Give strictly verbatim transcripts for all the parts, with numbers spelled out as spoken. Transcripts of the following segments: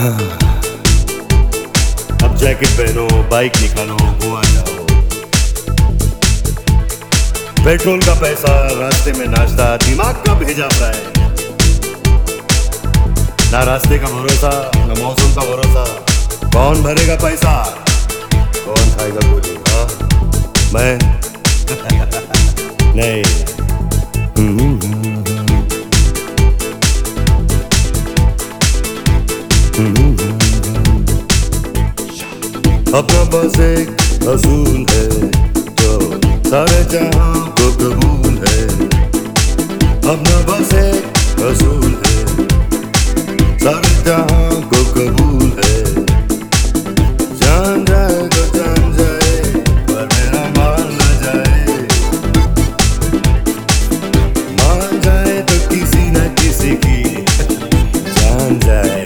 अब जैकेट पहनो, बाइक निकालो, गोवा जाओ। पेट्रोल का पैसा, रास्ते में नाश्ता, दिमाग का भेजा फ्राई। ना रास्ते का भरोसा, ना मौसम का भरोसा। कौन भरेगा पैसा, कौन खाएगा गोली? हाँ मैं नहीं। अपना बस एक असूल है जो सारे जहां को कबूल है। अपना बस एक असूल है सारे जहां को कबूल है। जान जाए तो जान जाए पर मेरा मान न जाए। मान जाए तो किसी न किसी की जान जाए।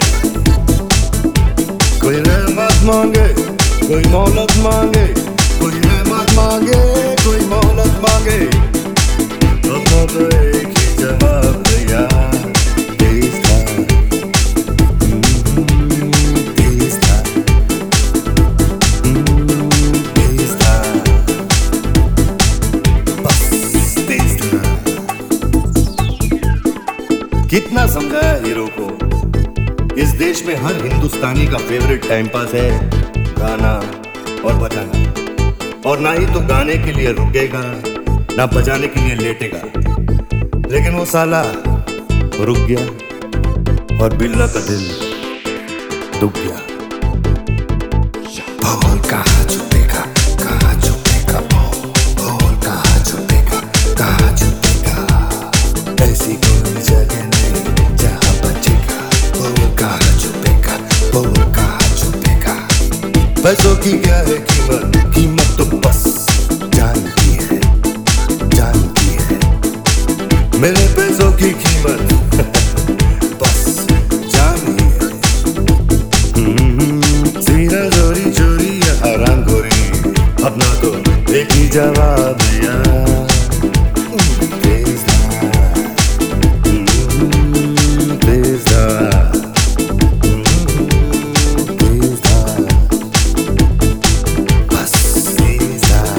कोई रहमत मांगे, कोई मोहलत मांगे, कोई रहमत मांगे, कोई मोहलत मांगे। अपना तो एक ही जवाब दिया, तेज था, तेज था, तेज था, बस तेज था। कितना समझाया हीरो को, इस देश में हर हिंदुस्तानी का फेवरेट टाइम पास है गाना और बजाना। और ना ही तो गाने के लिए रुकेगा, ना बजाने के लिए लेटेगा। लेकिन वो साला रुक गया और बिल्ला का दिल दुख गया। बोल कहाँ छुपेगा, कहाँ छुपेगा, बोल कहाँ छुपेगा, कहाँ छुपेगा। ऐसी कोई जगह नहीं जहाँ बचेगा। बोल कहाँ छुपेगा, बोल कहाँ छुपेगा। पैसों की क्या है कीमत, कीमत तो बस जान की है, जान की है। मेरे पैसों की कीमत बस जान ही है। सीना चोरी चोरी या हराम खोरी, अपना तो एक ही जवाब दिया, तेज था, तेज था, तेज था, बस तेज था।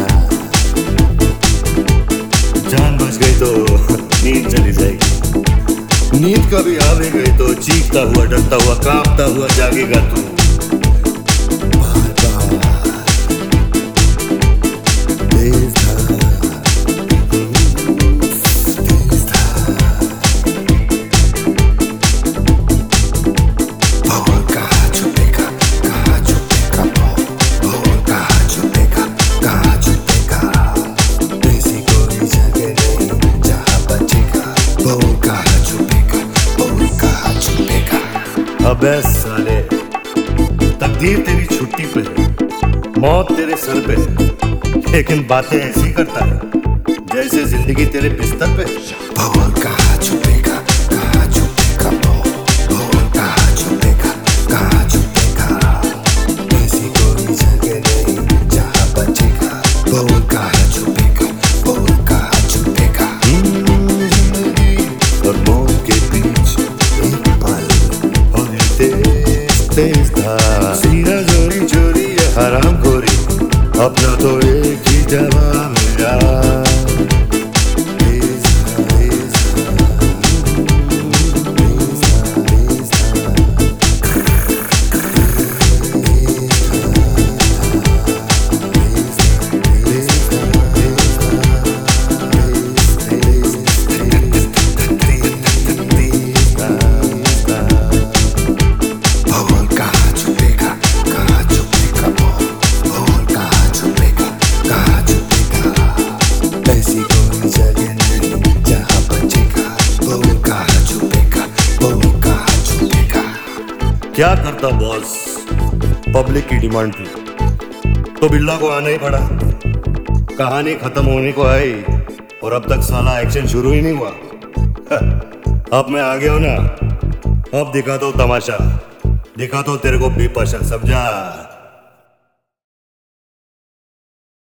जान बच गई तो नींद चली जाएगी। नींद कभी आ भी गई तो चीखता हुआ, डरता हुआ, कांपता हुआ जागेगा तू। बार बार तेज था, तेज था। बोल कहाँ छुपेगा, कहाँ छुपेगा, बोल कहाँ छुपेगा, कहाँ छुपेगा। ऐसी कोई जगह नहीं जहाँ बचेगा। बोल कहाँ छुपेगा, बोल कहाँ छुपेगा। अबे साले, तकदीर तेरी छुट्टी पे है, मौत तेरे सर पे है, लेकिन बातें ऐसी करता है जैसे जिंदगी तेरे बिस्तर पे है। बोल कहाँ छुपेगा, कहाँ छुपेगा, बोल कहाँ छुपेगा, कहाँ छुपेगा। ऐसी कोई जगह नहीं जहाँ बचेगा। बोल कहाँ छुपेगा, बोल कहाँ छुपेगा। जिंदगी और मौत के बीच एक पल, और ये तेज तेज था। सीना चोरी चोरी या हराम खोरी, अपना तो एक ही जवाब मिला। बोल कहाँ छुपेगा, कहाँ छुपेगा, बोल कहाँ छुपेगा, कहाँ छुपेगा। ऐसी कोई जगह नहीं जहाँ बचेगा। बोल कहाँ छुपेगा, बोल कहाँ छुपेगा। क्या करता बॉस, पब्लिक की डिमांड थी तो बिल्ला को आना ही पड़ा। कहानी खत्म होने को आई और अब तक साला एक्शन शुरू ही नहीं हुआ। अब मैं आ गया हूं ना, अब दिखा दो तमाशा, दिखा दो तेरे को बेपशा, समझा?